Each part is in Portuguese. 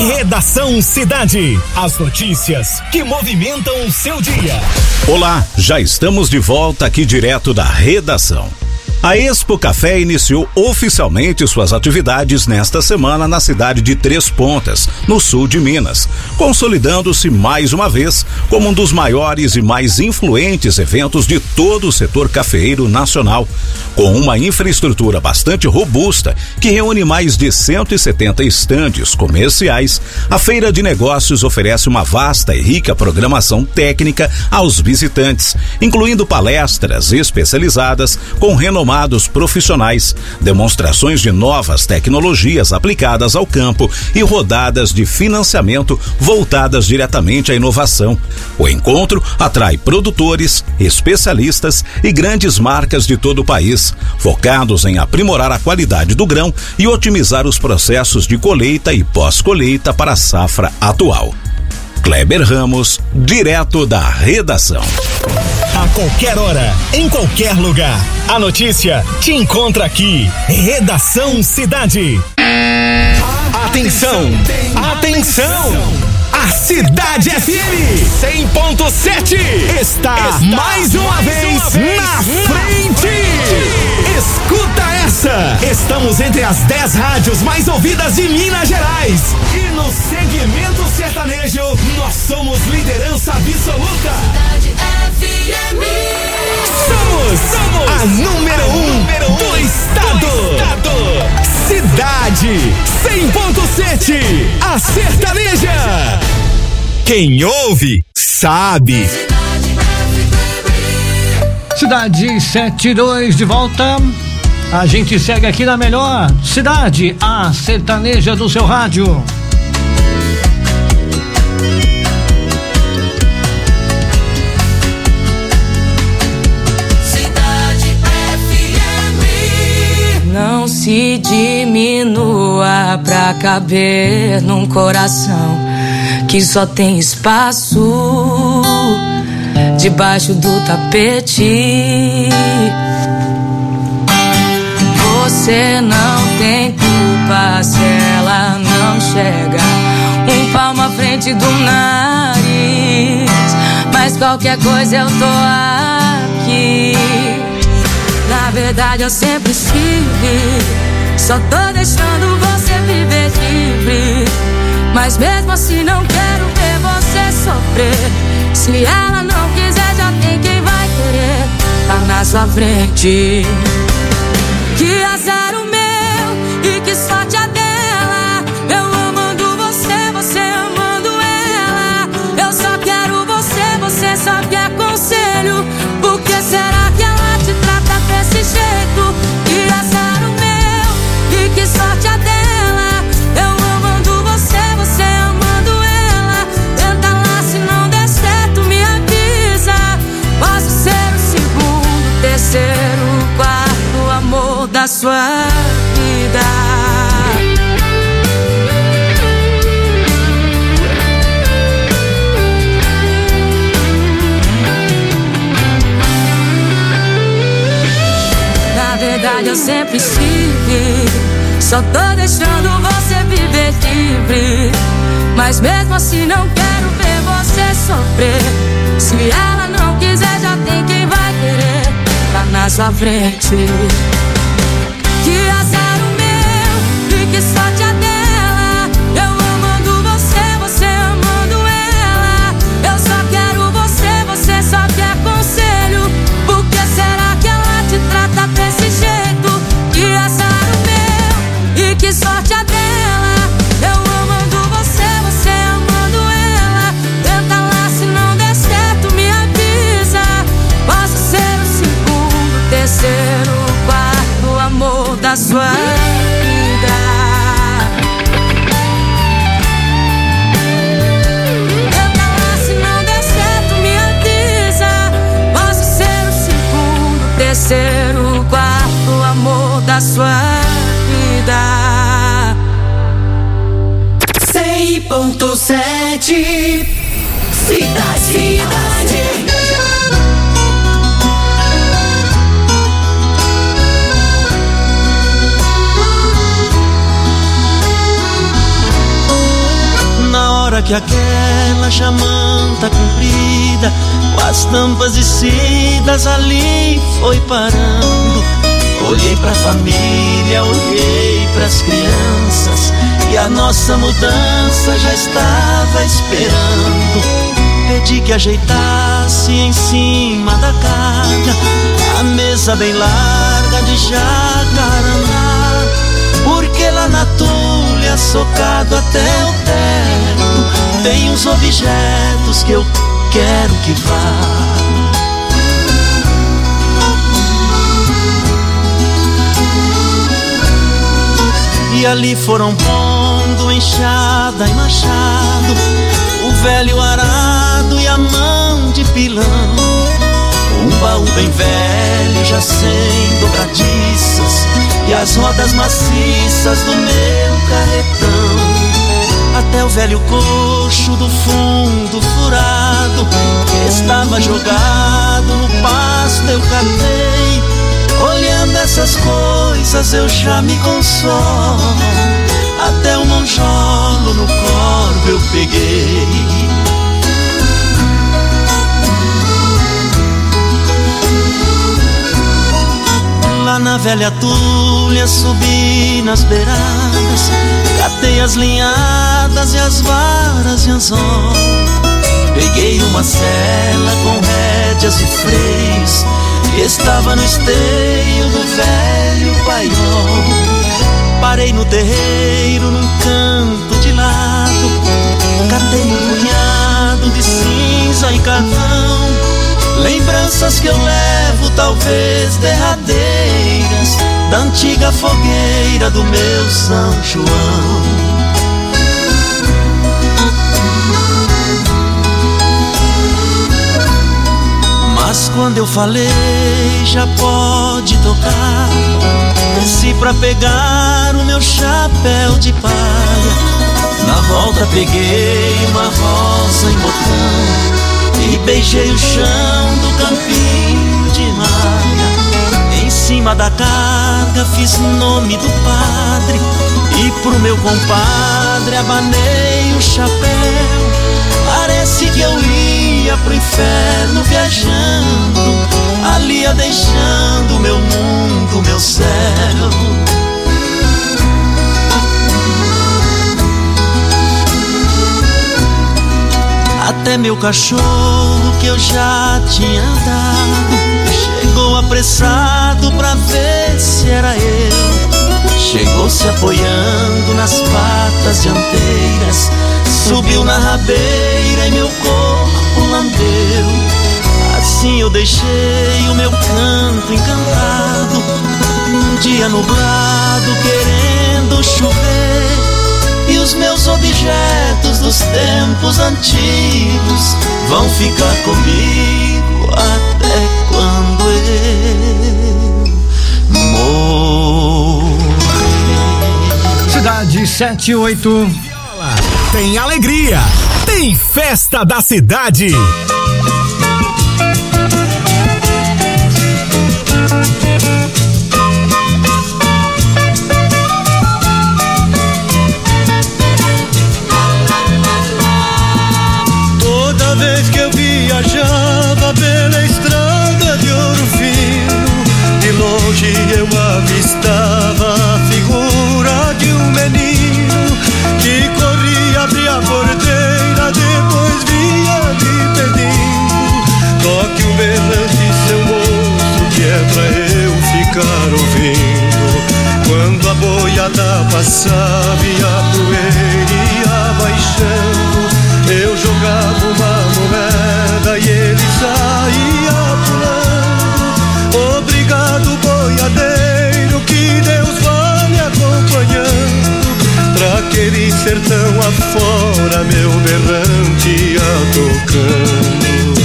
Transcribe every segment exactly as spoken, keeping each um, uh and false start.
Redação Cidade. As notícias que movimentam o seu dia. Olá, já estamos de volta aqui direto da redação. A Expo Café iniciou oficialmente suas atividades nesta semana na cidade de Três Pontas, no sul de Minas, consolidando-se mais uma vez como um dos maiores e mais influentes eventos de todo o setor cafeeiro nacional, com uma infraestrutura bastante robusta que reúne mais de cento e setenta estandes comerciais. A feira de negócios oferece uma vasta e rica programação técnica aos visitantes, incluindo palestras especializadas com renomados profissionais, demonstrações de novas tecnologias aplicadas ao campo e rodadas de financiamento voltadas diretamente à inovação. O encontro atrai produtores, especialistas e grandes marcas de todo o país, focados em aprimorar a qualidade do grão e otimizar os processos de colheita e pós-colheita para a safra atual. Kleber Ramos, direto da redação. A qualquer hora, em qualquer lugar, a notícia te encontra aqui. Redação Cidade. Atenção, atenção! A Cidade F M cem ponto sete está, está mais uma mais vez uma vez na, na frente. frente. Escuta essa! Estamos entre as dez rádios mais ouvidas de Minas Gerais. E no segmento sertanejo, nós somos liderança absoluta. Cidade F M. Somos, somos a número um, um número do, um estado. do estado. Cidade cem ponto sete, a sertaneja. Quem ouve, sabe. Cidade setenta e dois de volta. A gente segue aqui na melhor cidade, a sertaneja do seu rádio. Cidade F M. Não se diminua pra caber num coração que só tem espaço debaixo do tapete. Você não tem culpa se ela não chega um palmo à frente do nariz, mas qualquer coisa eu tô aqui. Na verdade eu sempre estive, só tô deixando você viver livre, mas mesmo assim não quero ver você sofrer. Se ela não quiser, já tem quem vai querer tá na sua frente. Que azar o meu e que sorte a dela. Eu amando você, você amando ela. Eu só quero você, você só quer conselho. Por que será que ela te trata desse jeito? Que azar o meu e que sorte a dela. Eu amando você, você amando ela. Tenta lá, se não der certo me avisa. Posso ser o segundo, terceiro, quarto amor da sua vida. Na verdade eu sempre estive, só tô deixando você viver livre, mas mesmo assim não quero ver você sofrer. Se ela não quiser, já tem quem vai querer tá na sua frente. Que azar o meu e que sorte a dela. Eu amando você, você amando ela. Eu só quero você, você só quer conselho. Por que será que ela te trata desse jeito? Que azar o meu e que sorte a dela. Eu amando você, você amando ela. Tenta lá, se não der certo me avisa. Posso ser o segundo, terceiro, quarto amor da sua vida. Tenta lá, se não der certo me avisa. Posso ser o segundo, terceiro, quarto amor da sua vida. cem ponto sete Cidade, Cidade. que aquela jamanta comprida, com as tampas descidas ali foi parando. Olhei pra família, olhei pras crianças, e a nossa mudança já estava esperando. Pedi que ajeitasse em cima da carga a mesa bem larga de jacarandá, porque lá na Tulha, socado até o teto, tem uns objetos que eu quero que vá. E ali foram pondo enxada e machado, o velho arado e a mão de pilão, um baú bem velho já sem dobradiças, e as rodas maciças do meu carretão. Até o velho coxo do fundo furado que estava jogado no pasto eu catei. Olhando essas coisas eu já me consolo, até o monjolo no corpo eu peguei. Lá na velha Tulha subi nas beiradas, catei as linhadas e as varas de anzol, peguei uma sela com rédeas e freios que estava no esteio do velho paiol. Parei no terreiro num canto de lado, catei um punhado de cinza e carvão, lembranças que eu levo talvez derradeiras da antiga fogueira do meu São João. Mas quando eu falei já pode tocar, desci pra pegar o meu chapéu de palha. Na volta peguei uma rosa em botão e beijei o chão do campinho de malha. Em cima da carga fiz nome do padre e pro meu compadre abanei o chapéu. Parece que eu ia pro inferno viajando, ali ia deixando meu mundo, meu céu. Até meu cachorro que eu já tinha dado chegou apressado pra ver se era eu. Chegou se apoiando nas patas dianteiras, subiu na rabeira e meu corpo lambeu. Assim eu deixei o meu canto encantado, um dia nublado querendo chover, e os meus objetos dos tempos antigos vão ficar comigo até quando eu morrer. Cidade sete e oito. Tem alegria, tem festa da cidade. Toda vez que eu viajava pela estrada de Ouro Fino, de longe eu avistava a figura de um menino que corria, abria a porteira, depois vinha me pedindo: toque um berrante, seu moço, que é pra eu ficar ouvindo. Quando a boiada passava e a poeira ia baixando, eu jogava uma moeda e ele saía pulando. Obrigado, boiadeiro, que Deus vá me acompanhando, pra aquele sertão afora meu berrante ia tocando.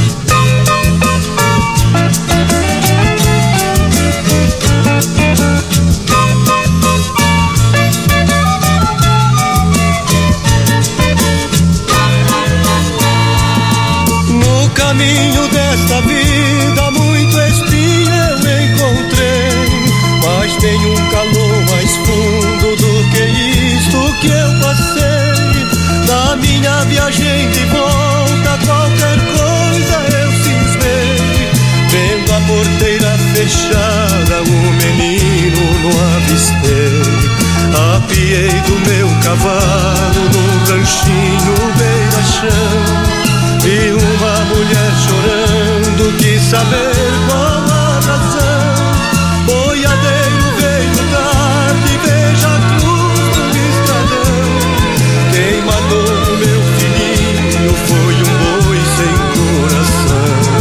No caminho desta vida muito espinho eu encontrei, mas tem um calor mais fundo do que isto que eu passei. Na minha viagem viagem de volta, qualquer coisa eu cismei. Vendo a porteira fechada, o menino não avistei. Apiei do meu cavalo num ranchinho beira-chão. Vi uma mulher chorando, quis saber qual a razão. Boiadeiro veio tarde, veja a cruz do estradão. Quem matou o meu filhinho foi um boi sem coração.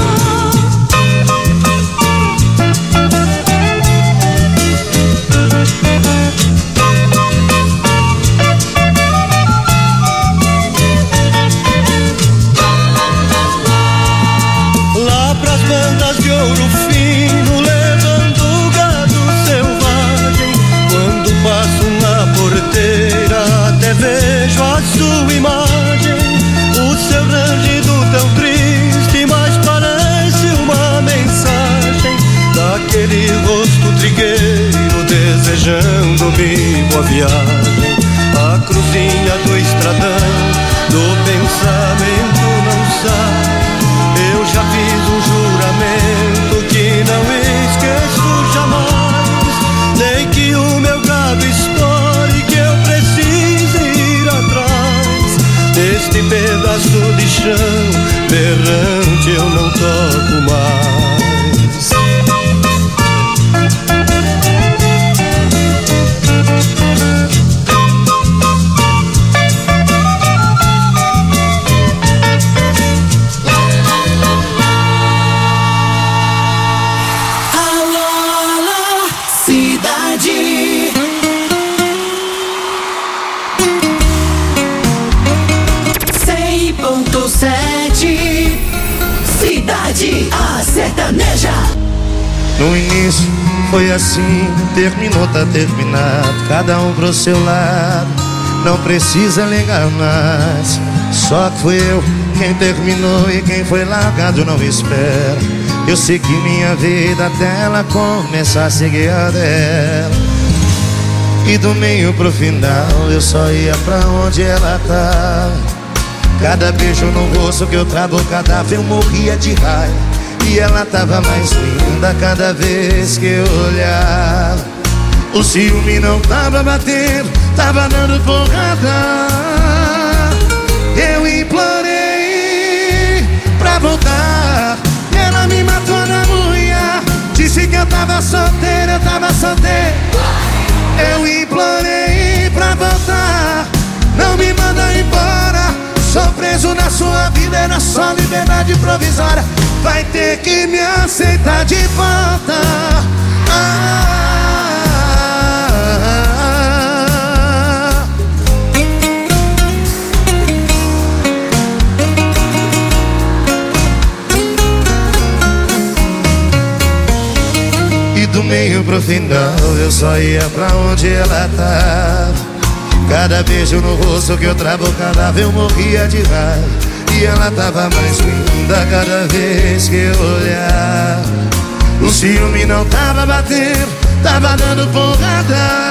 Lá pras bandas de Ouro Fino, levando gado selvagem, quando passo na porteira até vejo a sua imagem. O seu rangido tão triste, mas parece uma mensagem daquele rosto trigueiro desejando-me boa viagem. A cruzinha do estradão do pensamento não sai. Eu já fiz um juramento que não esqueço jamais. Nem que o meu gado estoure, que eu precise ir atrás deste pedaço de chão berrante, eu não toco mais. Cidade, a sertaneja. No início foi assim, terminou, tá terminado. Cada um pro seu lado, não precisa ligar mais. Só que fui eu quem terminou e quem foi largado não espera. Eu segui minha vida até ela começar a seguir a dela. E do meio pro final eu só ia pra onde ela tá. Cada beijo no rosto que eu trago, cada vez eu morria de raiva. E ela tava mais linda cada vez que eu olhava. O ciúme não tava batendo, tava dando porrada. Eu implorei pra voltar e ela me matou na unha. Disse que eu tava solteiro, eu tava solteiro. Eu implorei pra voltar, não me manda embora. Sou preso na sua vida, era só liberdade provisória. Vai ter que me aceitar de volta. Ah, ah, ah. E do meio pro final eu só ia pra onde ela tava. Cada beijo no rosto que eu travo, cada vez eu morria de raiva. E ela tava mais linda cada vez que eu olhava. O ciúme não tava batendo, tava dando porrada.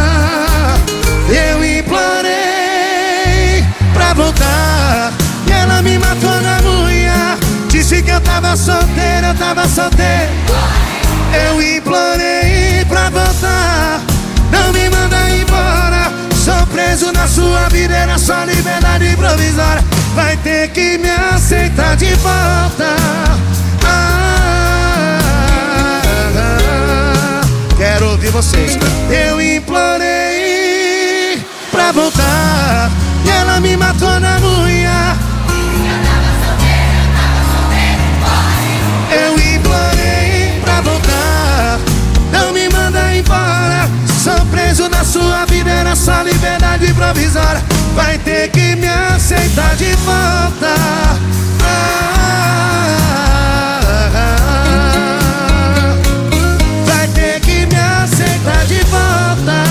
Eu implorei pra voltar e ela me matou na unha. Disse que eu tava solteiro, eu tava solteiro. Eu implorei pra voltar, não me manda embora. Sou preso na sua vida, era só liberdade provisória. Vai ter que me aceitar de volta. Ah, ah, ah. Quero ouvir vocês. Eu implorei pra voltar e ela me matou na unha. Eu implorei pra voltar, não me manda embora. Sou preso na sua vida, era só liberdade provisória. Vai ter que me aceitar de volta. Ah, ah, ah. Vai ter que me aceitar de volta.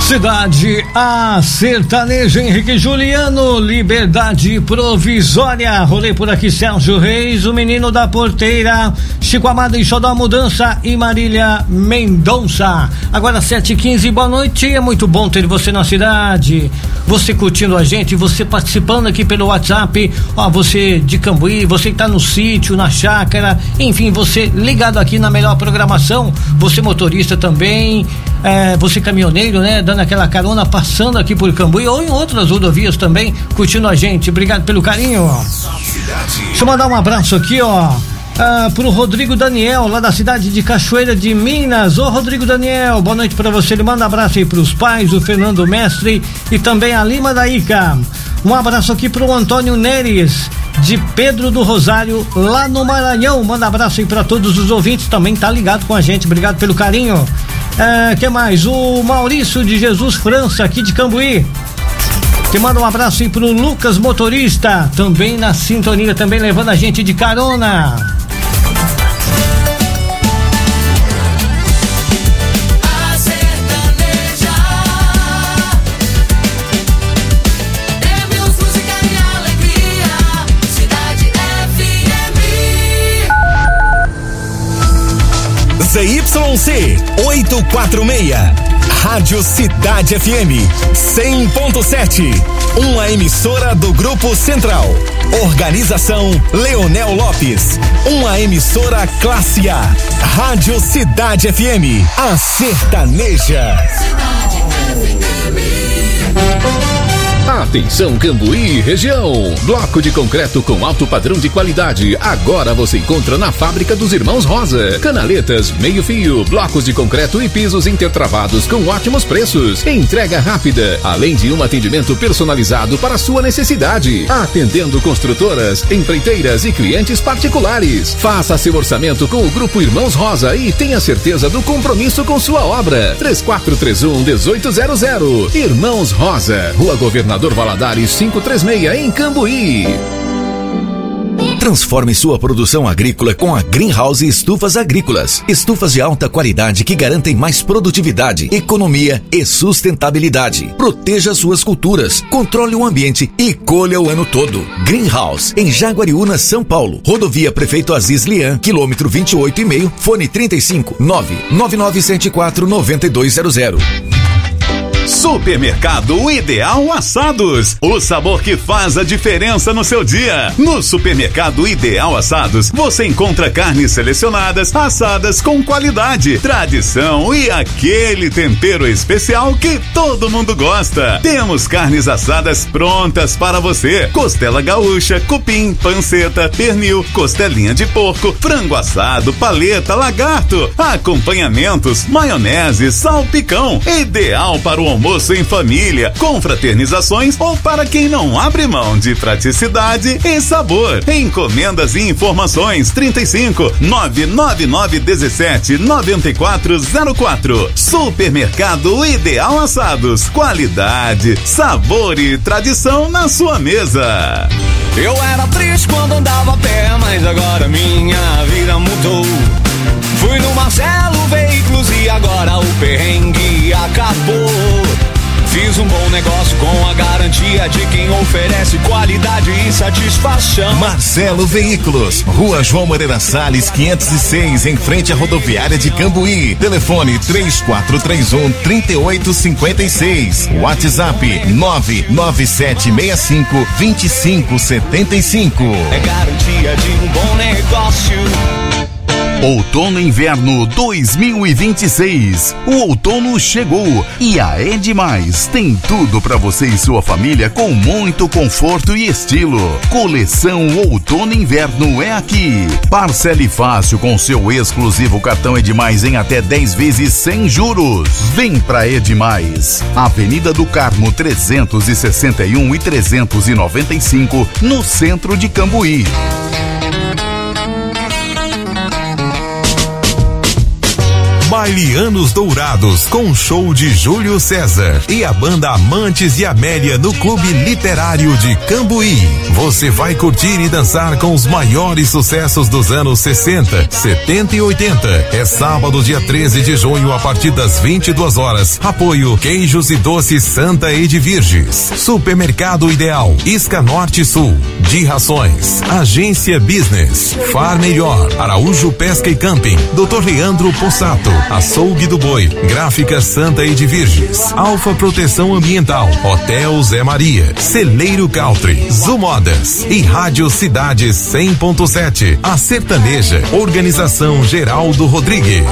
Cidade A Sertaneja, Henrique Juliano, Liberdade Provisória. Rolei por aqui, Sérgio Reis, o Menino da Porteira, Chico Amado e Show da Mudança e Marília Mendonça. Agora sete e quinze, boa noite, é muito bom ter você na cidade, você curtindo a gente, você participando aqui pelo WhatsApp, ó, você de Cambuí, você que tá no sítio, na chácara, enfim, você ligado aqui na melhor programação, você motorista também, é, você caminhoneiro, né, dando aquela carona, passando aqui por Cambuí ou em outras rodovias também, curtindo a gente, obrigado pelo carinho. Deixa eu mandar um abraço aqui, ó, ah, pro Rodrigo Daniel, lá da cidade de Cachoeira de Minas. Ô Rodrigo Daniel, boa noite pra você, ele manda um abraço aí pros pais, o Fernando Mestre e também a Lima da Ica. Um abraço aqui pro Antônio Neres, de Pedro do Rosário, lá no Maranhão, manda um abraço aí pra todos os ouvintes, também tá ligado com a gente, obrigado pelo carinho. É, que mais? O Maurício de Jesus França, aqui de Cambuí, que manda um abraço aí pro Lucas Motorista, também na sintonia, também levando a gente de carona. Z Y C oitocentos e quarenta e seis, Rádio Cidade F M cem ponto sete, uma emissora do Grupo Central. Organização Leonel Lopes, uma emissora classe A. Rádio Cidade F M, a sertaneja. Atenção Cambuí região, bloco de concreto com alto padrão de qualidade, agora você encontra na Fábrica dos Irmãos Rosa. Canaletas, meio fio, blocos de concreto e pisos intertravados com ótimos preços, entrega rápida, além de um atendimento personalizado para sua necessidade, atendendo construtoras, empreiteiras e clientes particulares. Faça seu orçamento com o Grupo Irmãos Rosa e tenha certeza do compromisso com sua obra. três quatro três um, um oito zero zero. Irmãos Rosa, Rua Governador Valadares quinhentos e trinta e seis, em Cambuí. Transforme sua produção agrícola com a Greenhouse Estufas Agrícolas. Estufas de alta qualidade que garantem mais produtividade, economia e sustentabilidade. Proteja suas culturas, controle o ambiente e colha o ano todo. Greenhouse, em Jaguariúna, São Paulo. Rodovia Prefeito Aziz Lian, quilômetro vinte e oito e meio, fone trinta e cinco, nove nove nove sete quatro, nove dois zero zero. Supermercado Ideal Assados, o sabor que faz a diferença no seu dia. No Supermercado Ideal Assados, você encontra carnes selecionadas, assadas com qualidade, tradição e aquele tempero especial que todo mundo gosta. Temos carnes assadas prontas para você: costela gaúcha, cupim, panceta, pernil, costelinha de porco, frango assado, paleta, lagarto, acompanhamentos, maionese, salpicão. Ideal para o almoço em família, com fraternizações ou para quem não abre mão de praticidade e sabor. Encomendas e informações trinta e cinco, nove nove nove um sete, nove quatro zero quatro. Supermercado Ideal Assados, qualidade, sabor e tradição na sua mesa. Eu era triste quando andava a pé, mas agora minha vida mudou. Fui no Marcelo Veículos e agora o perrengue acabou. Fiz um bom negócio com a garantia de quem oferece qualidade e satisfação. Marcelo Veículos, Rua João Moreira Salles, quinhentos e seis, em frente à rodoviária de Cambuí. Telefone três quatro três um, três oito cinco seis. WhatsApp nove nove sete seis cinco, dois cinco sete cinco. É garantia de um bom negócio. Outono e Inverno dois mil e vinte e seis. O outono chegou e a É Demais tem tudo para você e sua família com muito conforto e estilo. Coleção Outono e Inverno é aqui. Parcele fácil com seu exclusivo cartão É Demais em até dez vezes sem juros. Vem pra É Demais. Avenida do Carmo trezentos e sessenta e um e trezentos e noventa e cinco, no centro de Cambuí. Smile Anos Dourados com show de Júlio César e a banda Amantes de Amélia no Clube Literário de Cambuí. Você vai curtir e dançar com os maiores sucessos dos anos sessenta, setenta e oitenta. É sábado, dia treze de junho, a partir das vinte e duas horas. Apoio Queijos e Doces Santa Edvirges, Supermercado Ideal, Isca Norte e Sul, de Rações, Agência Business, Far Melhor, Araújo Pesca e Camping, doutor Leandro Possato, Açougue do Boi, Gráfica Santa Edvirges, Alfa Proteção Ambiental, Hotel Zé Maria, Celeiro Country, Zumodas e Rádio Cidade cem ponto sete. A Sertaneja, Organização Geraldo Rodrigues.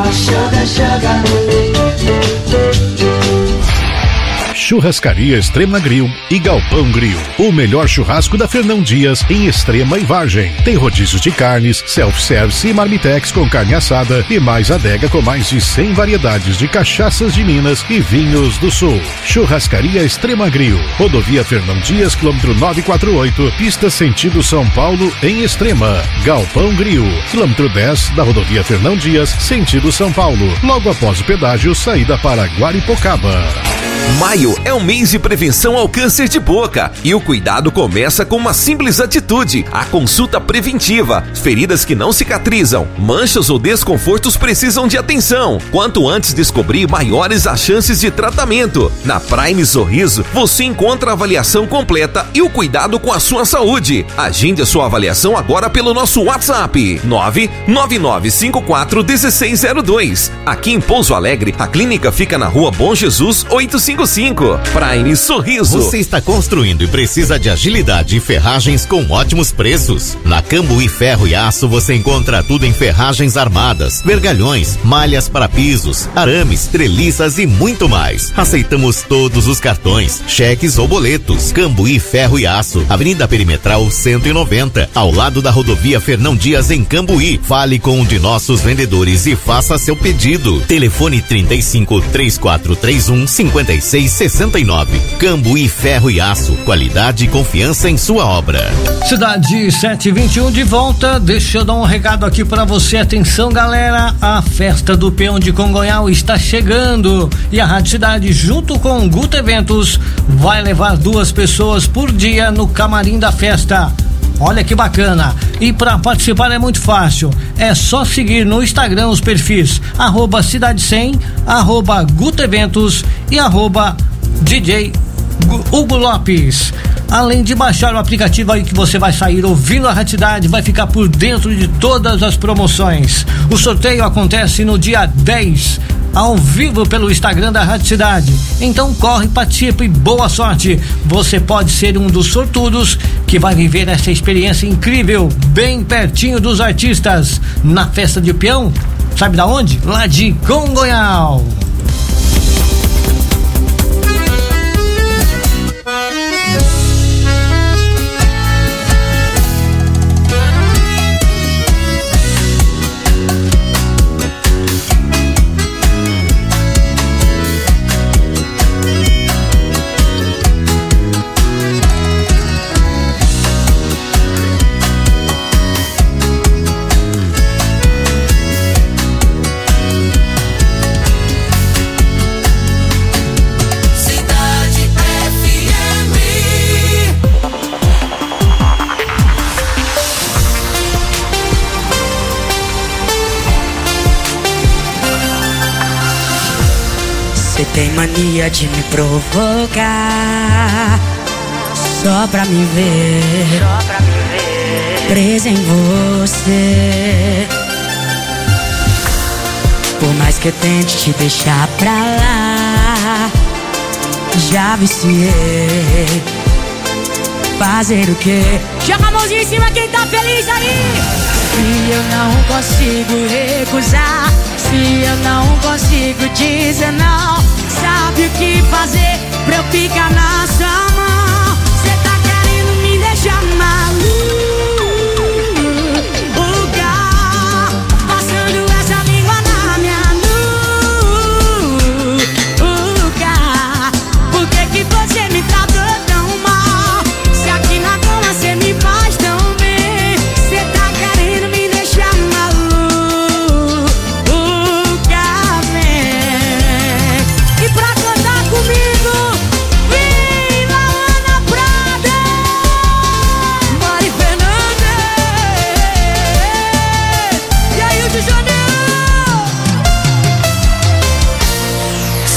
Churrascaria Extrema Grill e Galpão Grill. O melhor churrasco da Fernão Dias em Extrema e Vargem. Tem rodízios de carnes, self-service e marmitex com carne assada e mais adega com mais de cem variedades de cachaças de Minas e vinhos do Sul. Churrascaria Extrema Grill. Rodovia Fernão Dias, quilômetro novecentos e quarenta e oito, pista sentido São Paulo em Extrema. Galpão Grill, quilômetro dez da rodovia Fernão Dias, sentido São Paulo. Logo após o pedágio, saída para Guaripocaba. Maio é um mês de prevenção ao câncer de boca e o cuidado começa com uma simples atitude: a consulta preventiva. Feridas que não cicatrizam, manchas ou desconfortos precisam de atenção. Quanto antes descobrir, maiores as chances de tratamento. Na Prime Sorriso, você encontra a avaliação completa e o cuidado com a sua saúde. Agende a sua avaliação agora pelo nosso WhatsApp nove nove nove cinco quatro um seis zero dois. Aqui em Pouso Alegre, a clínica fica na Rua Bom Jesus oitocentos e cinquenta e cinco. Prime Sorriso. Você está construindo e precisa de agilidade e ferragens com ótimos preços? Na Cambuí Ferro e Aço você encontra tudo em ferragens armadas, vergalhões, malhas para pisos, arames, treliças e muito mais. Aceitamos todos os cartões, cheques ou boletos. Cambuí Ferro e Aço, Avenida Perimetral cento e noventa, ao lado da rodovia Fernão Dias em Cambuí. Fale com um de nossos vendedores e faça seu pedido. Telefone trinta e cinco, três quatro três um, cinquenta e seis sessenta e nove. Cambuí Ferro e Aço, qualidade e confiança em sua obra. Cidade sete e vinte e um de volta. Deixa eu dar um recado aqui para você. Atenção, galera, a festa do Peão de Congonhal está chegando e a Rádio Cidade, junto com o Guto Eventos, vai levar duas pessoas por dia no camarim da festa. Olha que bacana. E para participar é muito fácil. É só seguir no Instagram os perfis arroba Cidade cem, arroba Guto Eventos e arroba D J Hugo Lopes. Além de baixar o aplicativo aí que você vai sair ouvindo a Rádio Cidade, vai ficar por dentro de todas as promoções. O sorteio acontece no dia dez, ao vivo pelo Instagram da Rádio Cidade. Então corre, participe e boa sorte. Você pode ser um dos sortudos que vai viver essa experiência incrível, bem pertinho dos artistas, na festa de peão. Sabe da onde? Lá de Congonhal. Tem mania de me provocar só pra me ver, só pra me ver presa em você. Por mais que eu tente te deixar pra lá, já viciei. Fazer o quê? Joga a mãozinha em cima quem tá feliz aí. Se eu não consigo recusar, se eu não consigo dizer não, sabe o que fazer pra eu ficar na sua mão? Cê tá querendo me deixar maluca, passando essa língua na minha nuca. Por que que você me tratou tão mal, se aqui na cama cê me faz tão bem? Cê tá querendo me deixar maluca.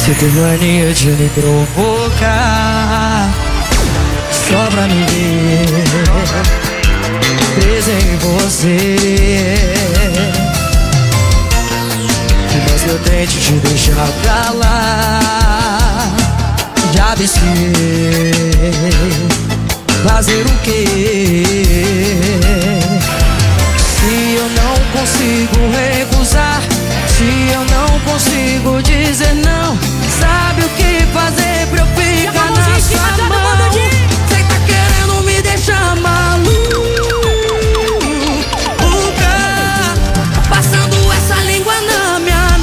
Você tem mania de me provocar só pra me ver presa em você. Mas eu tente te deixar pra lá. Já pensei fazer o quê? Se eu não consigo recusar, se eu não consigo dizer não, sabe o que fazer pra eu ficar na sua mão? Cê tá querendo me deixar maluca, passando essa língua na minha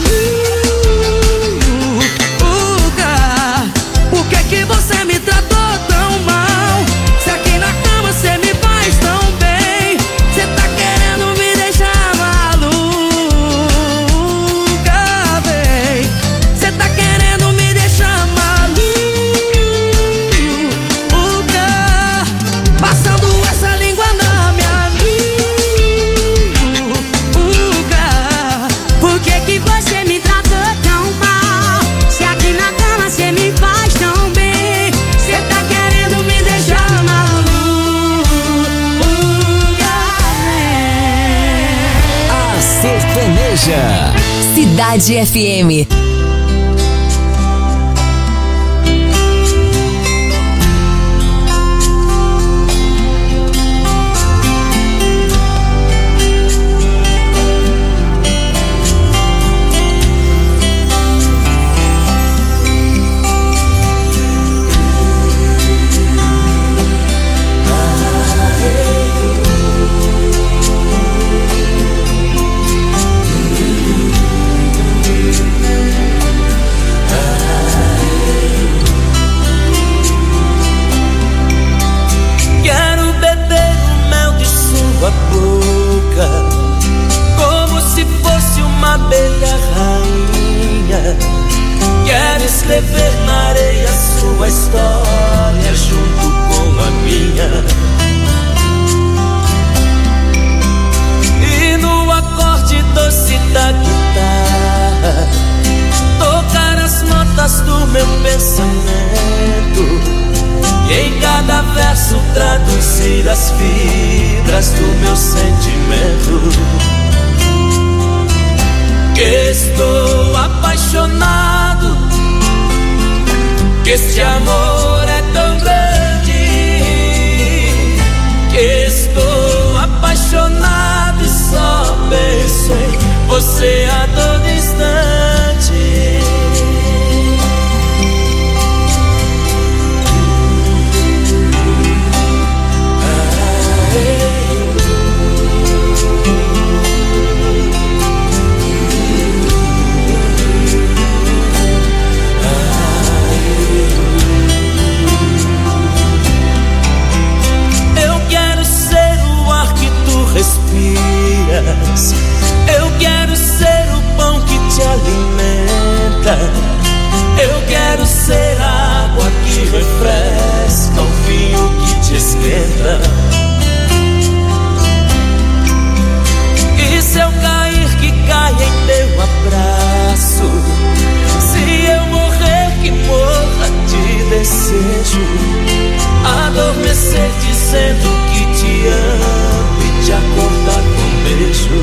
nuca. Por que que você me tratou tão mal? Se aqui na cama cê me faz tão bem. Cê tá querendo me deixar maluca, bem. Cê tá querendo me deixar maluca, passando essa língua na minha nuca. Por que que você me tratou tão mal? Se aqui na cama cê me faz tão bem. Cê tá querendo me deixar maluca. A Sertaneja. Cidade F M. Quero beber o mel de sua boca, como se fosse uma abelha rainha. Quero escrever na areia sua história junto com a minha. E no acorde doce da guitarra, tocar as notas do meu pensamento. E em cada verso traduzir as fibras do meu sentimento. Que estou apaixonado, que este amor é tão grande. Que estou apaixonado e só penso em você a todo instante. Eu quero ser o ar que tu respiras. Eu quero ser o pão que te alimenta. Eu quero ser a água que refresca, o vinho que te esquenta. E se eu cair, que caia em teu abraço. Se eu morrer, que morra de desejo. Adormecer dizendo que te amo e te acordar com um beijo.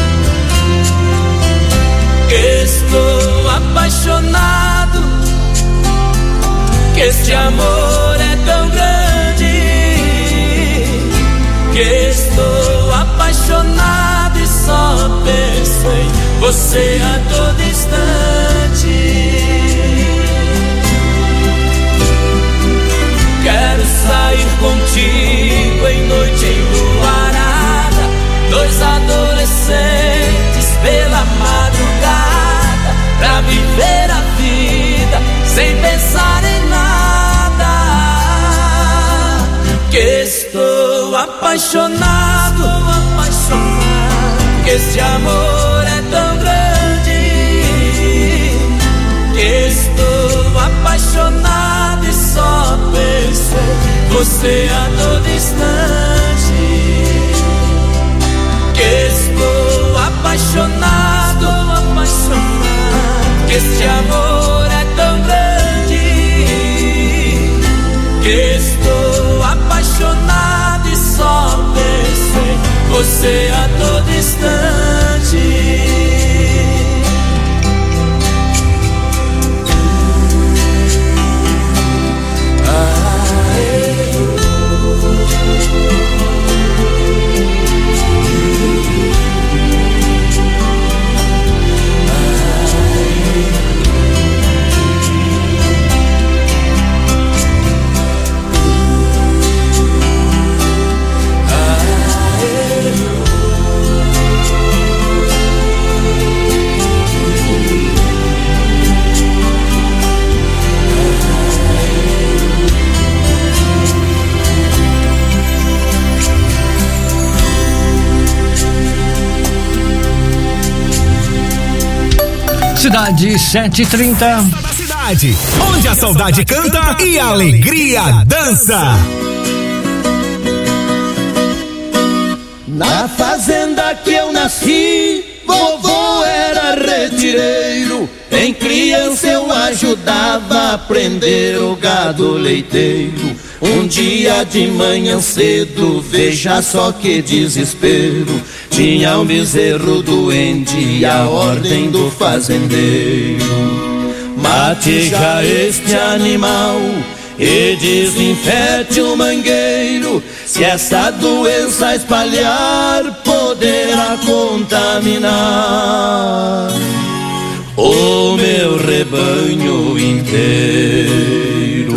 Estou apaixonado, que este amor é tão grande. Que estou apaixonado e só penso em você a todo instante. Quero sair contigo em noite enluarada, dois adolescentes pela madrugada, pra viver a vida sem pensar em nada. Que estou apaixonado, apaixonado, que este amor é tão grande. Que estou apaixonado e só penso em você a todo instante. Que estou apaixonado, apaixonado, que este amor é tão Cidade sete e trinta. Cidade, onde a saudade canta e a alegria dança. Na fazenda que eu nasci, vovô era retireiro. Em criança eu ajudava a prender o gado leiteiro. Um dia de manhã cedo, veja só que desespero. Tinha um bezerro doente e a ordem do fazendeiro: mate já este animal e desinfete o mangueiro. Se essa doença espalhar, poderá contaminar o meu rebanho inteiro.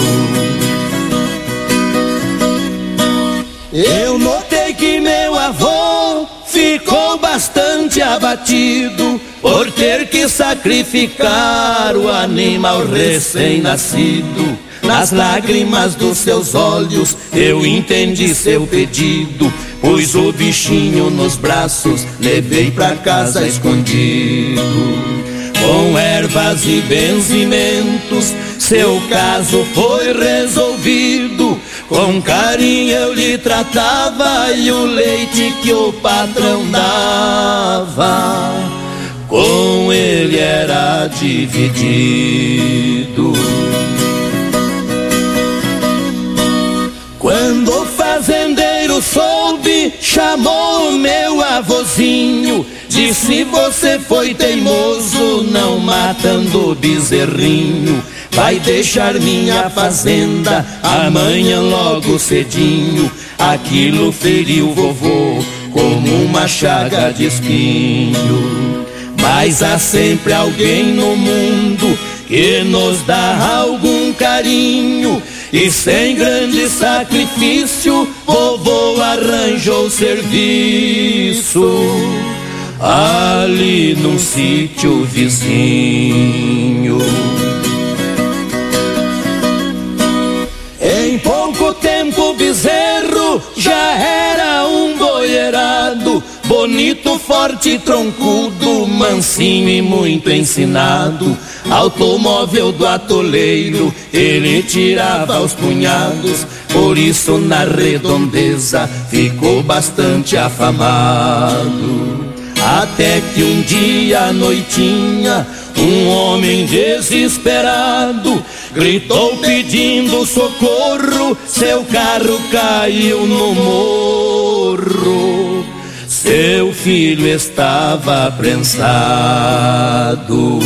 Eu notei que meu avô ficou bastante abatido por ter que sacrificar o animal recém-nascido. Nas lágrimas dos seus olhos eu entendi seu pedido. Pus o bichinho nos braços, levei pra casa escondido. Com ervas e benzimentos, seu caso foi resolvido. Com carinho eu lhe tratava e o leite que o patrão dava, com ele era dividido. Quando o fazendeiro soube, chamou o meu avôzinho. Disse: você foi teimoso, não matando o bezerrinho. Vai deixar minha fazenda amanhã logo cedinho. Aquilo feriu vovô como uma chaga de espinho. Mas há sempre alguém no mundo que nos dá algum carinho. E sem grande sacrifício, vovô arranjou serviço ali num sítio vizinho. Em pouco tempo o bezerro já era um boiarado, bonito, forte, troncudo, mansinho e muito ensinado. Automóvel do atoleiro ele tirava aos punhados, por isso na redondeza ficou bastante afamado. Até que um dia à noitinha, um homem desesperado gritou pedindo socorro. Seu carro caiu no morro, seu filho estava prensado.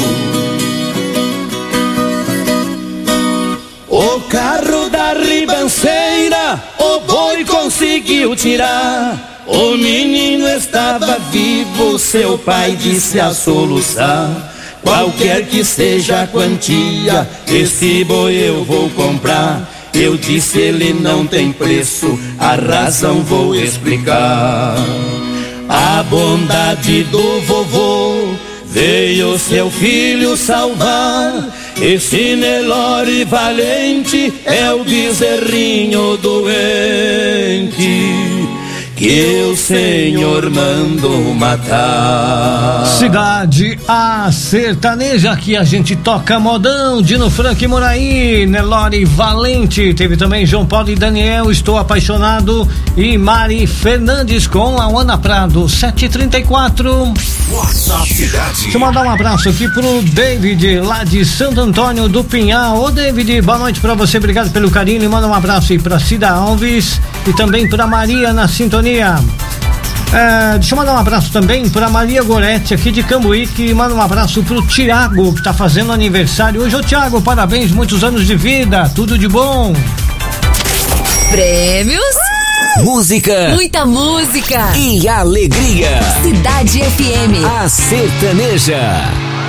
O carro da ribanceira o boi conseguiu tirar. O menino estava vivo, seu pai disse a soluçar: qualquer que seja a quantia, esse boi eu vou comprar. Eu disse: ele não tem preço, a razão vou explicar. A bondade do vovô veio seu filho salvar. Esse Nelore valente é o bezerrinho doente que o Senhor mandou matar. Cidade a sertaneja, que a gente toca modão. Dino Frank Moraí, Nelore Valente. Teve também João Paulo e Daniel, Estou Apaixonado, e Mari Fernandes com a Ana Prado. Sete e trinta e quatro. WhatsApp Cidade. Deixa eu mandar um abraço aqui pro David, lá de Santo Antônio do Pinhal. Ô David, boa noite pra você, obrigado pelo carinho. E manda um abraço aí pra Cida Alves e também pra Maria na sintonia. É, deixa eu mandar um abraço também pra Maria Goretti, aqui de Cambuí, que manda um abraço pro Tiago, que tá fazendo aniversário hoje. Ô Tiago, parabéns, muitos anos de vida, tudo de bom. Prêmios, música, muita música e alegria. Cidade F M, a sertaneja.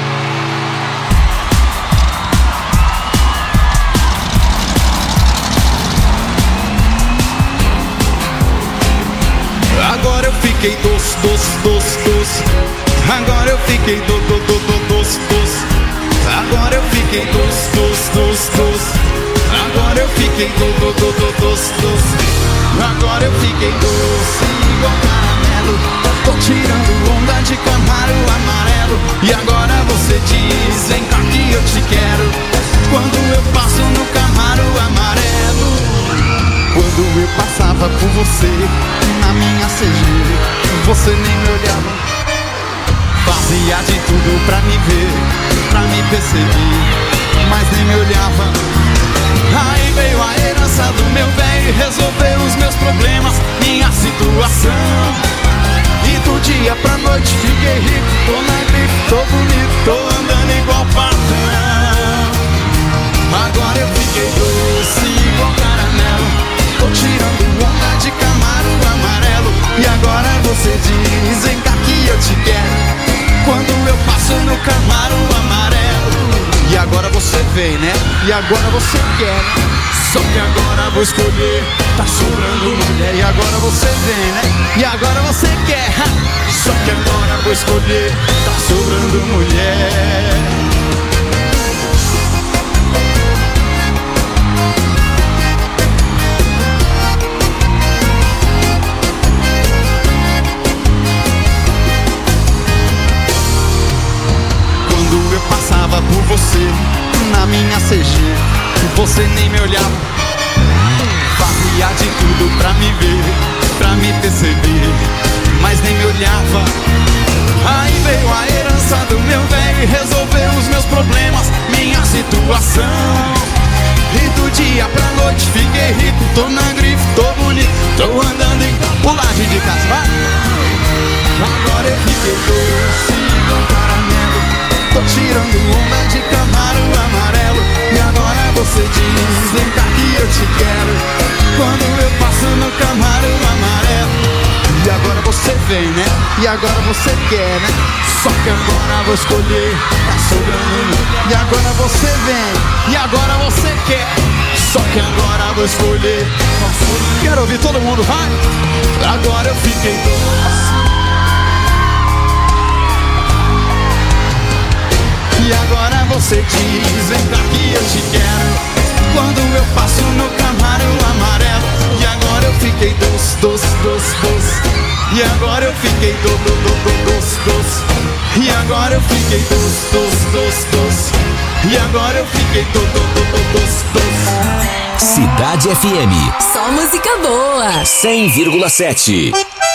Agora eu fiquei doce, doce, doce, doce. Agora eu fiquei do, do, do, do, doce, doce. Agora eu fiquei doce, doce, doce, doce. Agora eu fiquei do, do, do, do, doce, doce. Agora eu fiquei doce igual caramelo. Tô tirando onda de Camaro amarelo. E agora você diz tudo pra me ver, pra me perceber, mas nem me olhava. Aí veio a herança do meu velho e resolveu os meus problemas, minha situação. E do dia pra noite fiquei rico, tô na grife, tô bonito, tô andando igual patrão. Agora eu fiquei doce igual caramelo, tô tirando onda de Camaro amarelo. E agora você diz, vem cá que eu te quero, quando eu passo no Camaro amarelo. E agora você vem, né? E agora você quer, só que agora vou escolher, tá sobrando mulher. E agora você vem, né? E agora você quer, só que agora vou escolher, tá sobrando mulher. Quando eu passava por você, na minha C G, você nem me olhava, fazia de tudo pra me ver, pra me perceber, mas nem me olhava. Aí veio a herança do meu velho e resolveu os meus problemas, minha situação. E do dia pra noite fiquei rico, tô na grife, tô bonito, tô andando em pulagem de casa, vai. Agora eu fiquei doce igual caramelo, tô tirando onda de Camaro amarelo. E agora você diz, vem cá que eu te quero, quando eu passo no Camaro amarelo. E agora você vem, né? E agora você quer, né? Só que agora vou escolher, tá sobrando. E agora você vem, e agora você quer, só que agora vou escolher. Quero ouvir todo mundo, vai! Agora eu fiquei doce. E agora você diz, vem cá que eu te quero, quando eu passo no Camaro amarelo. E agora eu fiquei doce, doce, doce, doce. E agora eu fiquei do, do, do, do, doce, doce. E agora eu fiquei doce, doce, doce, doce. E agora eu fiquei do, do, do, do, doce, doce. Cidade F M. Só música boa. cem vírgula sete.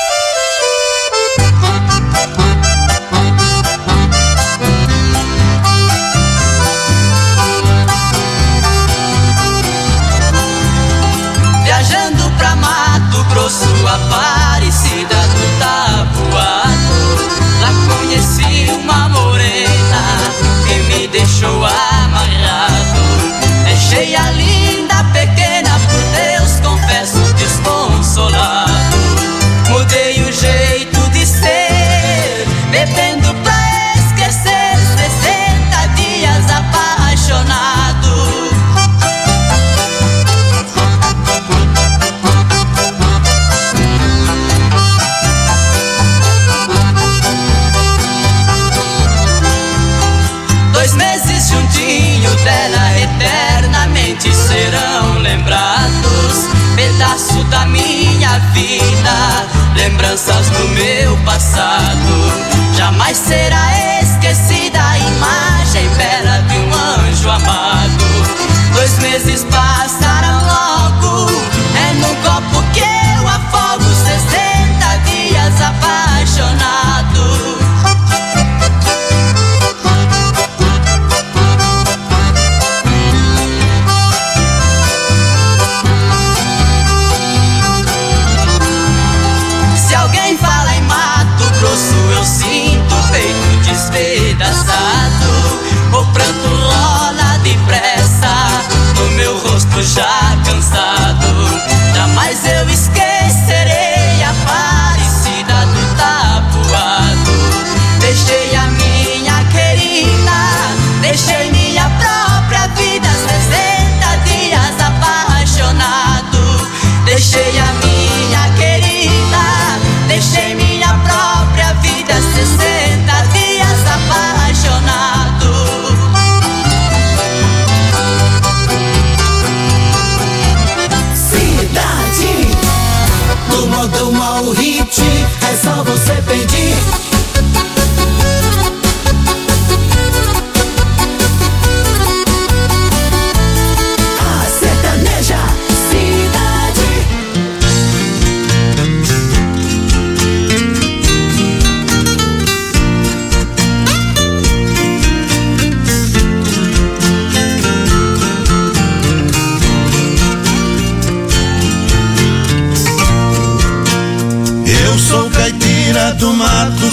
Viajando pra Mato Grosso, Aparecida do Taboado, lá conheci uma morena que me deixou amarrado. É cheia, linda, pequena, por Deus confesso desconsolado. Mudei o jeito de ser, bebendo pra esquecer, sessenta dias apaixonado. Dois meses juntinho dela eternamente serão lembrados, pedaço da minha vida, lembranças do meu passado. Jamais será esquecida a imagem bela de um anjo amado. Dois meses passaram logo, é num copo que eu afogo, sessenta dias apaixonado. Se alguém fala em Mato Grosso, eu sinto o peito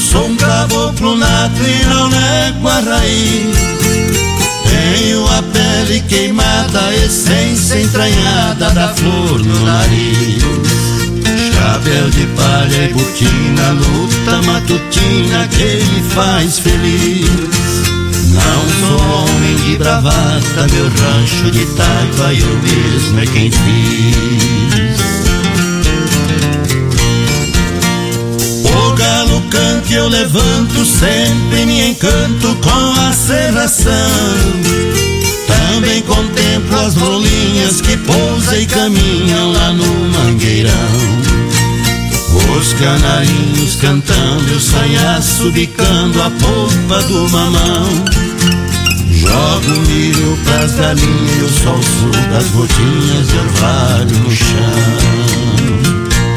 sou um caboclo nato e não nego a raiz. Tenho a pele queimada, a essência entranhada da flor no nariz. Chapéu de palha e botina, luta matutina que me faz feliz. Não sou homem de bravata, meu rancho de taipa eu mesmo é quem fiz. O galo canta eu levanto, sempre me encanto com a serração. Também contemplo as rolinhas que pousam e caminham lá no mangueirão. Os canarinhos cantando, eu sanhaço bicando a polpa do mamão. Jogo milho pras galinhas e o sol suga as gotinhas de orvalho no chão.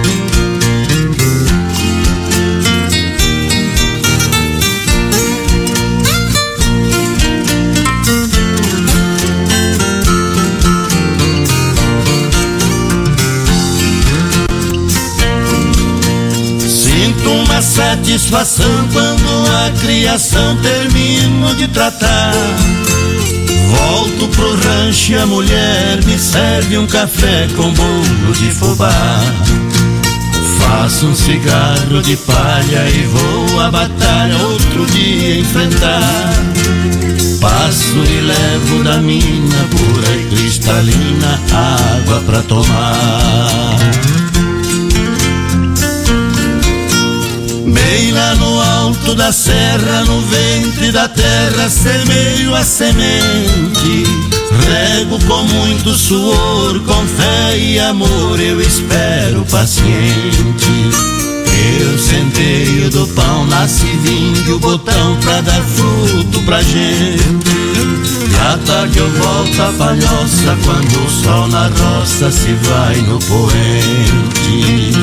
Uma satisfação quando a criação termino de tratar. Volto pro rancho e a mulher me serve um café com bolo de fubá. Faço um cigarro de palha e vou à batalha outro dia enfrentar. Passo e levo da mina pura e cristalina água pra tomar. Bem lá no alto da serra, no ventre da terra, semeio a semente. Rego com muito suor, com fé e amor, eu espero paciente. Eu centeio do pão, nasce vinho, botão pra dar fruto pra gente. E à tarde eu volto a palhoça, quando o sol na roça se vai no poente.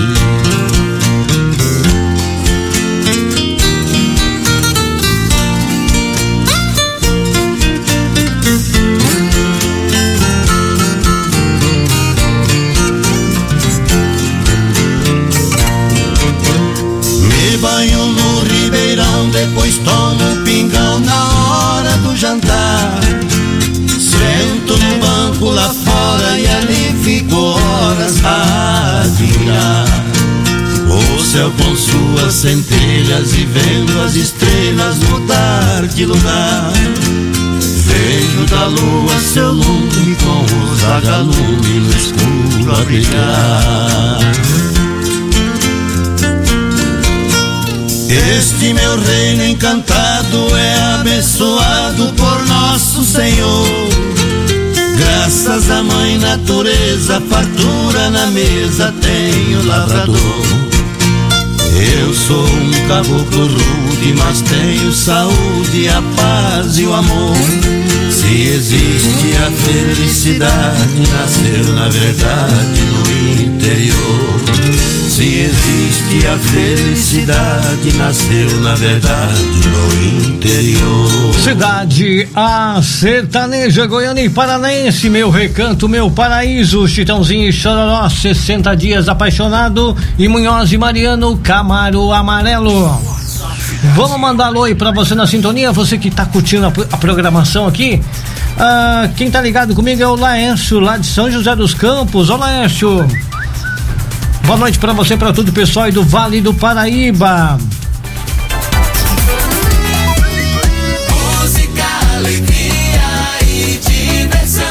Banho no ribeirão, depois tomo um pingão na hora do jantar. Sento no banco lá fora e ali fico horas a admirar o céu com suas centelhas e vendo as estrelas mudar de lugar. Vejo da lua seu lume com os vagalumes no escuro a brilhar. Este meu reino encantado é abençoado por nosso Senhor. Graças à mãe natureza, fartura na mesa tenho lavrador. Eu sou um caboclo rude, mas tenho saúde, a paz e o amor. Se existe a felicidade, nasceu na verdade no interior. Se existe a felicidade, nasceu na verdade no interior. Cidade a sertaneja goiana e paranaense, meu recanto, meu paraíso, Chitãozinho e Chororó, sessenta dias apaixonado, e Munhoz e Mariano, Camaro Amarelo. Vamos mandar alô aí pra você na sintonia, você que tá curtindo a, a programação aqui. Ah, quem tá ligado comigo é o Laércio, lá de São José dos Campos. Ô Laércio, boa noite pra você, pra todo o pessoal aí do Vale do Paraíba. Música, alegria e diversão.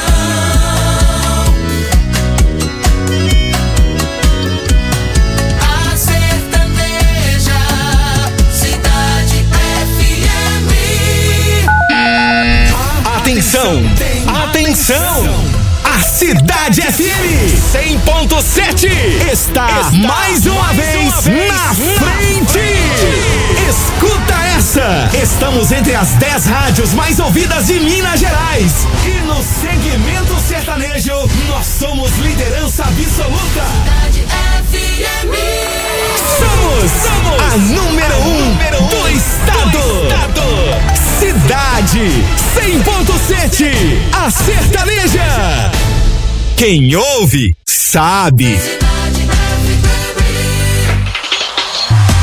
A sertaneja, Cidade F M. Atenção, atenção! A Cidade F M cem ponto sete está, está mais uma mais vez, uma vez na, na frente. frente. Escuta essa! Estamos entre as dez rádios mais ouvidas de Minas Gerais. E no segmento sertanejo, nós somos liderança absoluta. Cidade F M. Somos, somos a número um, número um do, estado. do estado. Cidade cem ponto sete, a sertaneja. Quem ouve, sabe.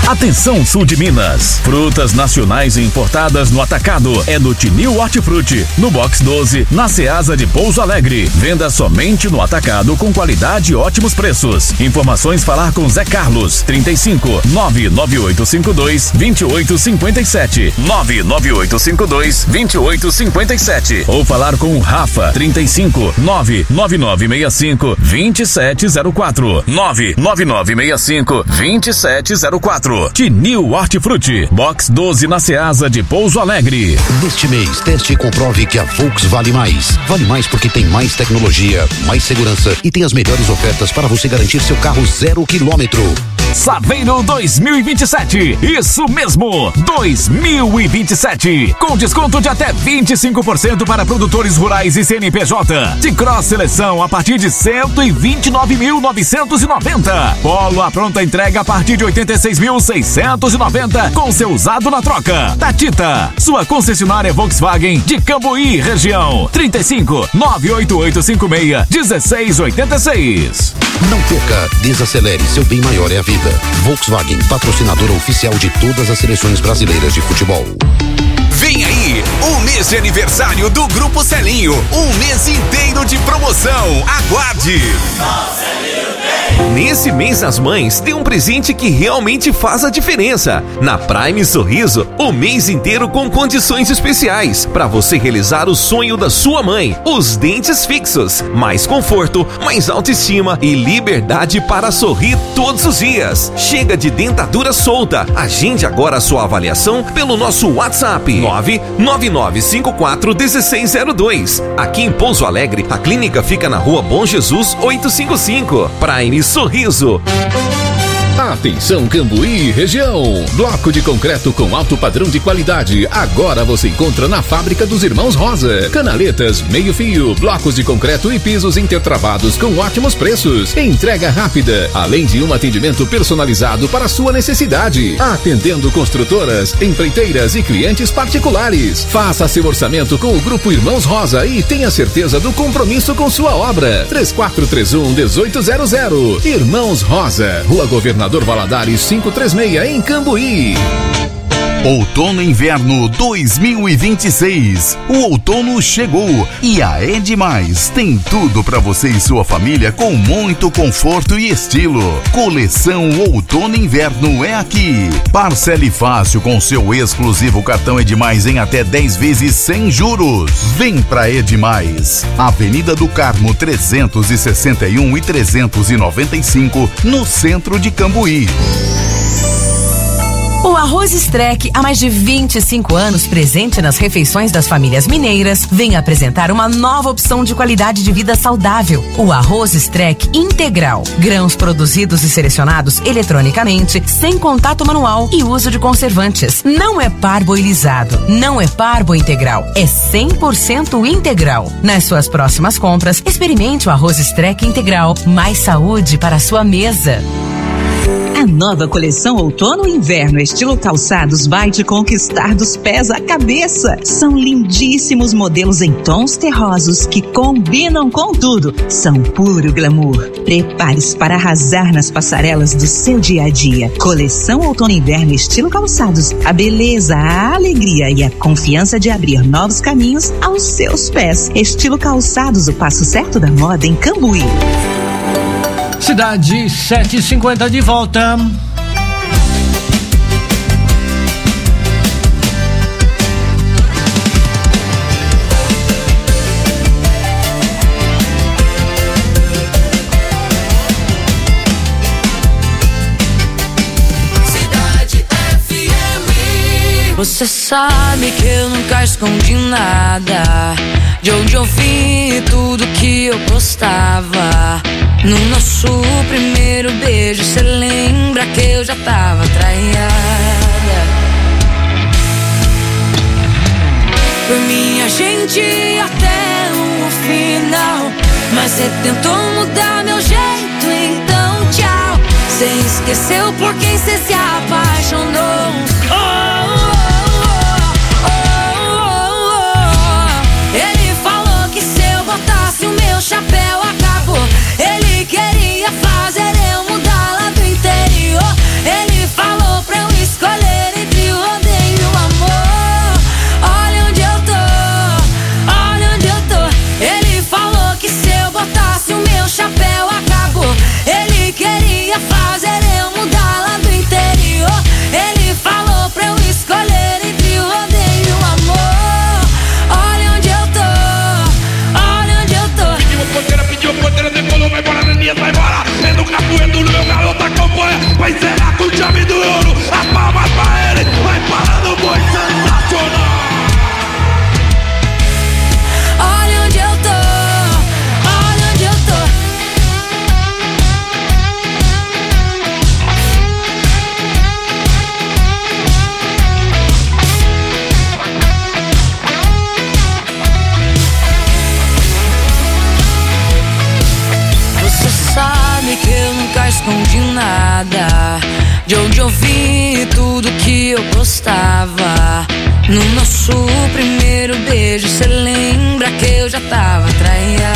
Atenção, sul de Minas. Frutas nacionais e importadas no atacado é no Tinil Hortifruti, no Box doze, na Ceasa de Pouso Alegre. Venda somente no atacado com qualidade e ótimos preços. Informações falar com Zé Carlos, trinta e cinco, nove nove oito cinco dois, dois oito cinco sete, nove nove oito cinco dois, dois oito cinco sete. Ou falar com o Rafa, trinta e cinco, nove nove nove seis cinco, dois sete zero quatro, nove nove nove seis cinco, dois sete zero quatro. Tinil Hortifruti, Box doze na Ceasa de Pouso Alegre. Neste mês, teste e comprove que a Volks vale mais. Vale mais porque tem mais tecnologia, mais segurança e tem as melhores ofertas para você garantir seu carro zero quilômetro. Saveiro dois mil e vinte e sete, isso mesmo, dois mil e vinte e sete, com desconto de até vinte e cinco por cento para produtores rurais e C N P J. De Cross Seleção a partir de cento e vinte e nove mil novecentos e noventa. Polo à pronta entrega a partir de oitenta e seis mil seiscentos e noventa, com seu usado na troca. Tatita, sua concessionária Volkswagen de Cambuí, região, trinta e cinco, nove oito oito cinco seis, um seis oito seis. Não perca, desacelere, seu bem maior é a vida. Volkswagen, patrocinadora oficial de todas as seleções brasileiras de futebol. Vem aí, o mês de aniversário do Grupo Celinho, um mês inteiro de promoção. Aguarde! Nesse mês das mães, tem um presente que realmente faz a diferença. Na Prime Sorriso, o mês inteiro com condições especiais para você realizar o sonho da sua mãe. Os dentes fixos, mais conforto, mais autoestima e liberdade para sorrir todos os dias. Chega de dentadura solta. Agende agora a sua avaliação pelo nosso WhatsApp nove nove nove cinco quatro um seis zero dois. Aqui em Pouso Alegre, a clínica fica na Rua Bom Jesus oitocentos e cinquenta e cinco. Prime Sorriso. Atenção Cambuí região, bloco de concreto com alto padrão de qualidade, agora você encontra na Fábrica dos Irmãos Rosa. Canaletas, meio fio, blocos de concreto e pisos intertravados com ótimos preços. Entrega rápida, além de um atendimento personalizado para a sua necessidade. Atendendo construtoras, empreiteiras e clientes particulares. Faça seu orçamento com o Grupo Irmãos Rosa e tenha certeza do compromisso com sua obra. três quatro três um, um oito zero zero. Irmãos Rosa, Rua Governador Valadares quinhentos e trinta e seis, em Cambuí. Outono e Inverno dois mil e vinte e seis. O outono chegou e a É Demais tem tudo para você e sua família com muito conforto e estilo. Coleção Outono e Inverno é aqui. Parcele fácil com seu exclusivo cartão É Demais em até dez vezes sem juros. Vem pra É Demais. Avenida do Carmo trezentos e sessenta e um e trezentos e noventa e cinco, no centro de Cambuí. O Arroz Streck, há mais de vinte e cinco anos presente nas refeições das famílias mineiras, vem apresentar uma nova opção de qualidade de vida saudável. O Arroz Streck Integral. Grãos produzidos e selecionados eletronicamente, sem contato manual e uso de conservantes. Não é parboilizado, não é parbo integral, é cem por cento integral. Nas suas próximas compras, experimente o Arroz Streck Integral. Mais saúde para a sua mesa. A nova coleção Outono e Inverno estilo calçados vai te conquistar dos pés à cabeça. São lindíssimos modelos em tons terrosos que combinam com tudo. São puro glamour. Prepare-se para arrasar nas passarelas do seu dia a dia. Coleção Outono e Inverno estilo calçados. A beleza, a alegria e a confiança de abrir novos caminhos aos seus pés. Estilo calçados, o passo certo da moda em Cambuí. Cidade sete e cinquenta de volta. Cidade F M. Você sabe que eu nunca escondi nada. De onde eu vim, tudo que eu postava. No nosso primeiro beijo, cê lembra que eu já tava traída. Por mim a gente ia até o final, mas cê tentou mudar meu jeito, então tchau. Cê esqueceu por quem cê se apaixonou. Oh, oh, oh, oh, oh. Ele falou que se eu botasse o meu chapéu acabou. Ele queria fazer eu mudar lá do interior. Ele falou pra eu de onde eu vim, tudo que eu gostava. No nosso primeiro beijo, cê lembra que eu já tava traiada.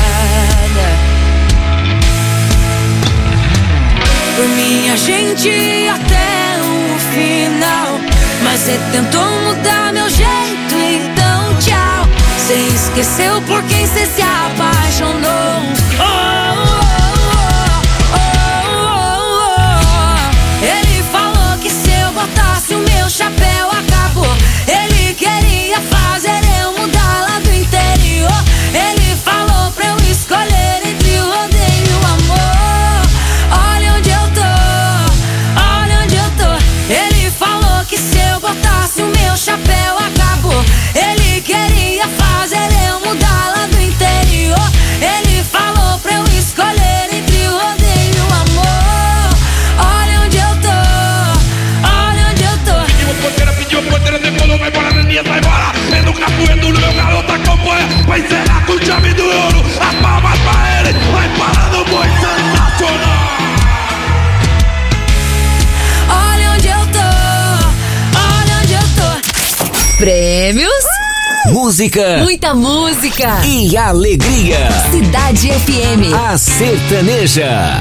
Por mim a gente ia até o final, mas cê tentou mudar meu jeito, então tchau. Cê esqueceu por quem cê se apaixonou. Oh, oh, oh, oh. Ele falou que se eu botasse o meu chapéu acabou. Ele queria fazer eu mudar lá do interior. Ele falou pra eu escolher entre o rodeio e o amor. Olha onde eu tô, olha onde eu tô. Ele falou que se eu botasse o meu chapéu acabou. Ele queria fazer eu mudar lá do interior. Ele falou pra eu escolher entre o rodeio e o amor. Olha onde eu tô, olha onde eu tô. Pediu porteira, pediu porteira, decolou, vai embora, Daniel, vai embora. É no capoeiro, meu garoto acompanha. Vai encerrar com chave do ouro. As palmas pra ele, vai parar no boi sensacional. Olha onde eu tô, olha onde eu tô. Prêmios, música, muita música e alegria. Cidade F M, a sertaneja.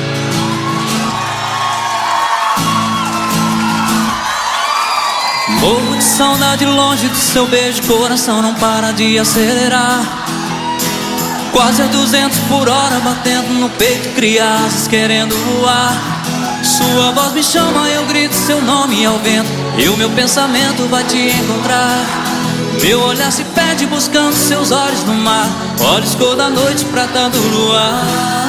Morro de saudade longe do seu beijo, coração não para de acelerar. Quase a duzentos por hora batendo no peito, cria asas querendo voar. Sua voz me chama, eu grito seu nome ao vento, e o meu pensamento vai te encontrar. Meu olhar se perde buscando seus olhos no mar, olhos cor da noite, prata do luar.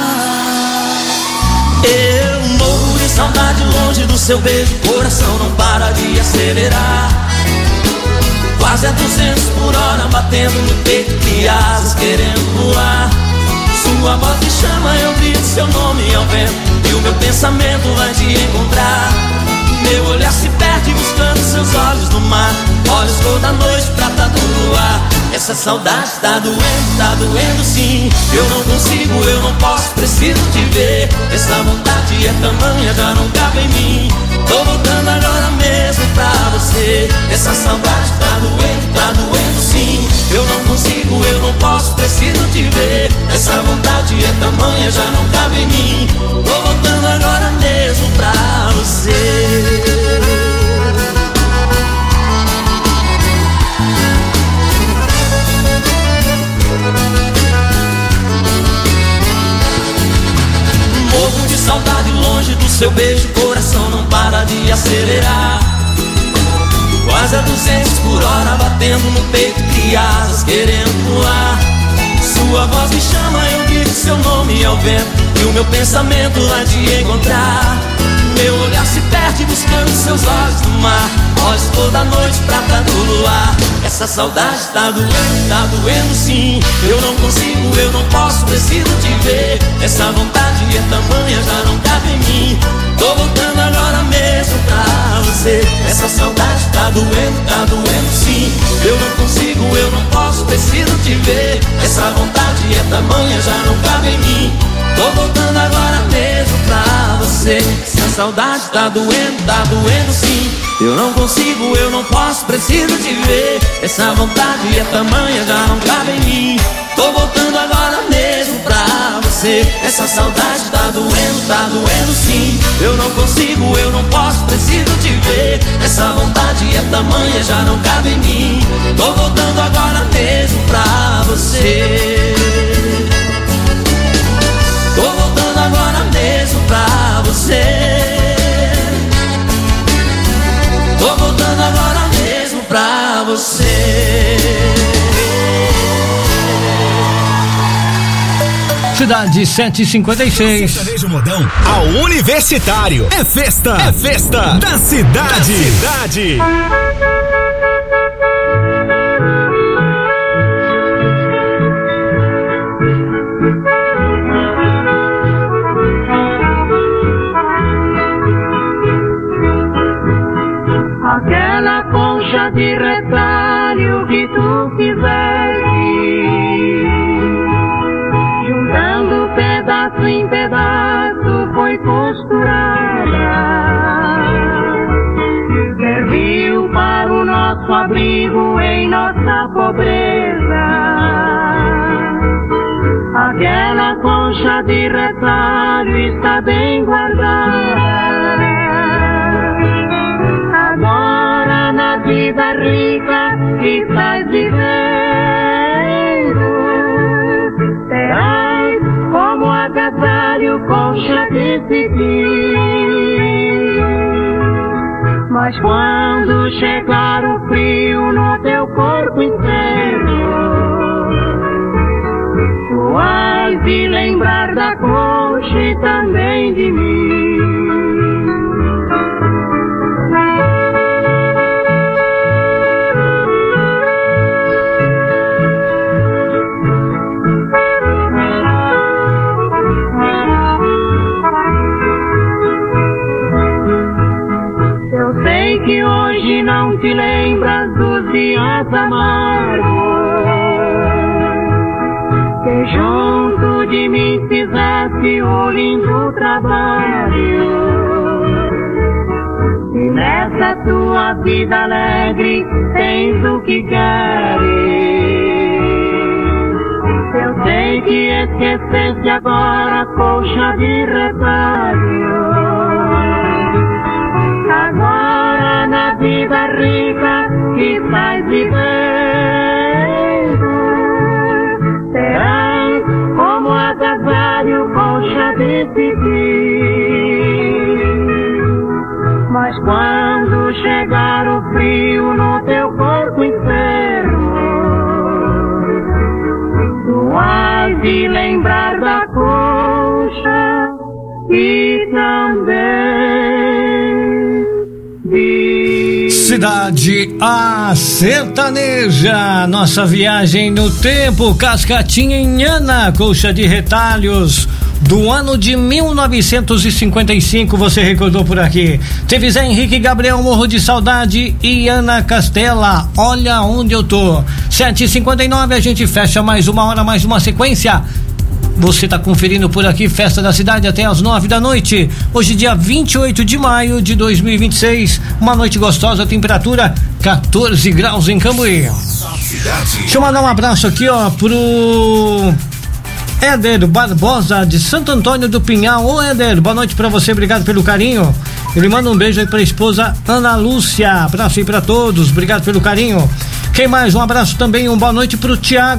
Eu morro de saudade longe do seu beijo, coração não para de acelerar. Quase a duzentos por hora batendo no peito, que asas querendo voar. Sua voz me chama, eu grito seu nome ao vento, e o meu pensamento vai te encontrar. Meu olhar se perde buscando seus olhos no mar, olhos cor da noite, prata do luar. Essa saudade tá doendo, tá doendo sim. Eu não consigo, eu não posso, preciso te ver. Essa vontade é tamanha, já não cabe em mim. Tô voltando agora mesmo pra você. Essa saudade tá doendo, tá doendo sim. Eu não consigo, eu não posso, preciso te ver. Essa vontade é tamanha, já não cabe em mim. Tô voltando agora mesmo pra você. Morro de saudade longe do seu beijo, coração não para de acelerar. Quase a duzentos por hora batendo no peito, que asas querendo voar. Sua voz me chama, eu grito seu nome ao vento, e o meu pensamento vai te encontrar. Meu olhar se perde buscando seus olhos no mar, olhos toda noite, prata do luar. Essa saudade tá doendo, tá doendo sim. Eu não consigo, eu não posso, preciso te ver. Essa vontade é tamanha, já não cabe em mim. Tô voltando agora mesmo pra você. Essa saudade tá doendo, tá doendo sim. Eu não consigo, eu não posso, preciso te ver. Essa vontade é tamanha, já não cabe em mim. Tô voltando agora mesmo pra você. Se a saudade tá doendo, tá doendo sim. Eu não consigo, eu não posso, preciso te ver. Essa vontade é tamanha, já não cabe em mim. Tô voltando agora mesmo pra você. Essa saudade tá doendo, tá doendo sim. Eu não consigo, eu não posso, preciso te ver. Essa vontade é tamanha, já não cabe em mim. Tô voltando agora mesmo pra você. Tô voltando agora mesmo pra você. Tô voltando agora mesmo pra você. Cidade sete e cinquenta e seis. Sertanejo Modão ao Universitário. É festa, é festa da cidade. Da cidade. Aquela concha de retalho que tu fizeste, juntando pedaço em pedaço, foi costurada. pobreza. Aquela concha de retalho está bem guardada. Agora na vida rica que estás vivendo, terás como agasalho concha de cetim. Mas quando chegar o frio no teu corpo inteiro, tu has de lembrar da concha e também de mim. Eu sei que hoje não te lembras dos dias amargos que junto de mim fizeste o lindo trabalho. E nessa tua vida alegre tens o que queres. Eu sei que esqueceste agora a colcha de retalho. Agora na vida rica que estás vivendo, terás como agasalho concha de cetim. Mas quando chegar o frio no teu corpo inteiro, tu has de lembrar da concha e também Cidade A Sertaneja, nossa viagem no tempo, Cascatinha em Ana, colcha de retalhos do ano de mil novecentos e cinquenta e cinco, você recordou por aqui. Teve Zé Henrique, Gabriel, Morro de Saudade e Ana Castela, Olha Onde Eu Tô. sete e cinquenta e nove, a gente fecha mais uma hora, mais uma sequência. Você está conferindo por aqui, Festa da Cidade até as nove da noite. Hoje, dia vinte e oito de maio de dois mil e vinte e seis. Uma noite gostosa, temperatura quatorze graus em Cambuí. Deixa eu mandar um abraço aqui, ó, pro Éder Barbosa de Santo Antônio do Pinhal. Ô Éder, boa noite pra você, obrigado pelo carinho. Ele manda um beijo aí pra esposa Ana Lúcia. Abraço aí pra todos, obrigado pelo carinho. Quem mais? Um abraço também, uma boa noite pro Tiago.